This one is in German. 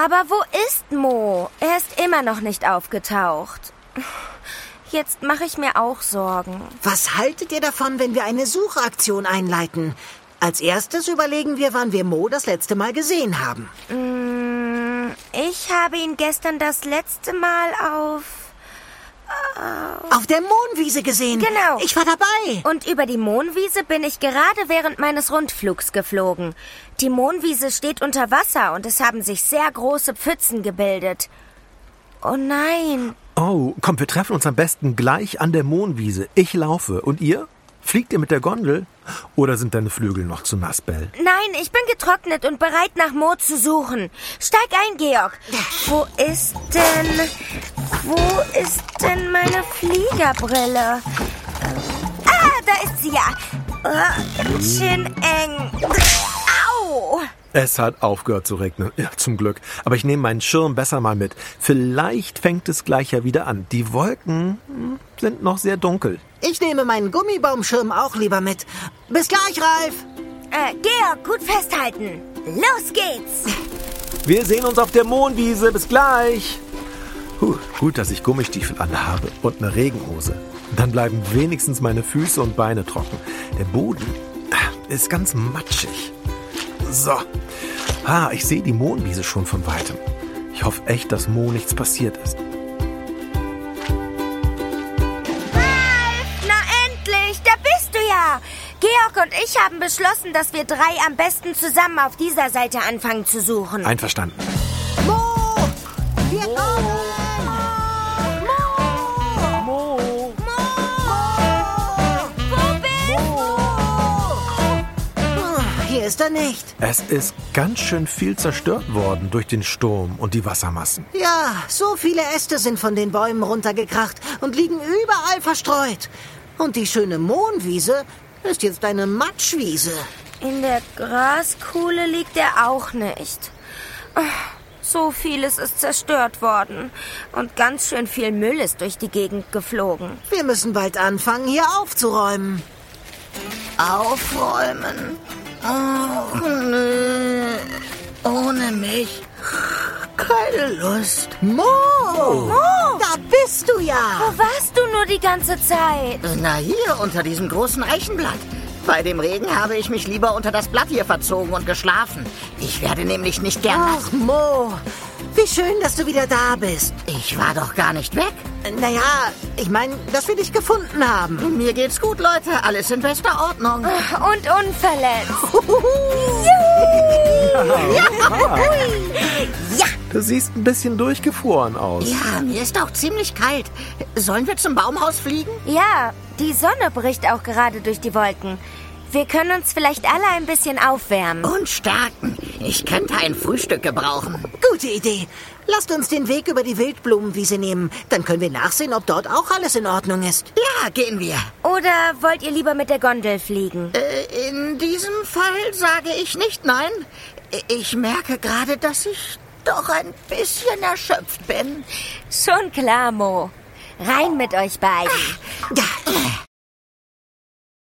Aber wo ist Mo? Er ist immer noch nicht aufgetaucht. Jetzt mache ich mir auch Sorgen. Was haltet ihr davon, wenn wir eine Suchaktion einleiten? Als erstes überlegen wir, wann wir Mo das letzte Mal gesehen haben. Ich habe ihn gestern das letzte Mal auf der Mohnwiese gesehen. Genau. Ich war dabei. Und über die Mohnwiese bin ich gerade während meines Rundflugs geflogen. Die Mohnwiese steht unter Wasser und es haben sich sehr große Pfützen gebildet. Oh nein. Oh, komm, wir treffen uns am besten gleich an der Mohnwiese. Ich laufe. Und ihr? Fliegt ihr mit der Gondel? Oder sind deine Flügel noch zu nass, Belle? Nein, ich bin getrocknet und bereit, nach Mo zu suchen. Steig ein, Georg. Wo ist denn meine Fliegerbrille? Da ist sie ja. Ganz schön eng. Au! Es hat aufgehört zu regnen. Ja, zum Glück. Aber ich nehme meinen Schirm besser mal mit. Vielleicht fängt es gleich ja wieder an. Die Wolken sind noch sehr dunkel. Ich nehme meinen Gummibaumschirm auch lieber mit. Bis gleich, Ralf. Georg, gut festhalten. Los geht's. Wir sehen uns auf der Mohnwiese. Bis gleich. Gut, dass ich Gummistiefel anhabe und eine Regenhose. Dann bleiben wenigstens meine Füße und Beine trocken. Der Boden ist ganz matschig. So. Ich sehe die Mohnwiese schon von weitem. Ich hoffe echt, dass Mo nichts passiert ist. Na endlich, da bist du ja. Georg und ich haben beschlossen, dass wir 3 am besten zusammen auf dieser Seite anfangen zu suchen. Einverstanden. Mo! Wir kommen! Hier ist er nicht. Es ist ganz schön viel zerstört worden durch den Sturm und die Wassermassen. Ja, so viele Äste sind von den Bäumen runtergekracht und liegen überall verstreut. Und die schöne Mohnwiese ist jetzt eine Matschwiese. In der Graskuhle liegt er auch nicht. So vieles ist zerstört worden. Und ganz schön viel Müll ist durch die Gegend geflogen. Wir müssen bald anfangen, hier aufzuräumen. Aufräumen? Ach, nö. Ohne mich. Keine Lust. Mo! Da bist du ja! Wo warst du nur die ganze Zeit? Na, hier, unter diesem großen Eichenblatt. Bei dem Regen habe ich mich lieber unter das Blatt hier verzogen und geschlafen. Ich werde nämlich nicht gern nass. Ach, Mo, wie schön, dass du wieder da bist. Ich war doch gar nicht weg. Naja, ich meine, dass wir dich gefunden haben. Mir geht's gut, Leute. Alles in bester Ordnung. Und unverletzt. Ja! Du siehst ein bisschen durchgefroren aus. Ja, mir ist auch ziemlich kalt. Sollen wir zum Baumhaus fliegen? Ja, die Sonne bricht auch gerade durch die Wolken. Wir können uns vielleicht alle ein bisschen aufwärmen. Und stärken. Ich könnte ein Frühstück gebrauchen. Gute Idee. Lasst uns den Weg über die Wildblumenwiese nehmen. Dann können wir nachsehen, ob dort auch alles in Ordnung ist. Ja, gehen wir. Oder wollt ihr lieber mit der Gondel fliegen? In diesem Fall sage ich nicht nein. Ich merke gerade, dass ich doch ein bisschen erschöpft bin. Schon klar, Mo. Rein mit euch beiden. Ja.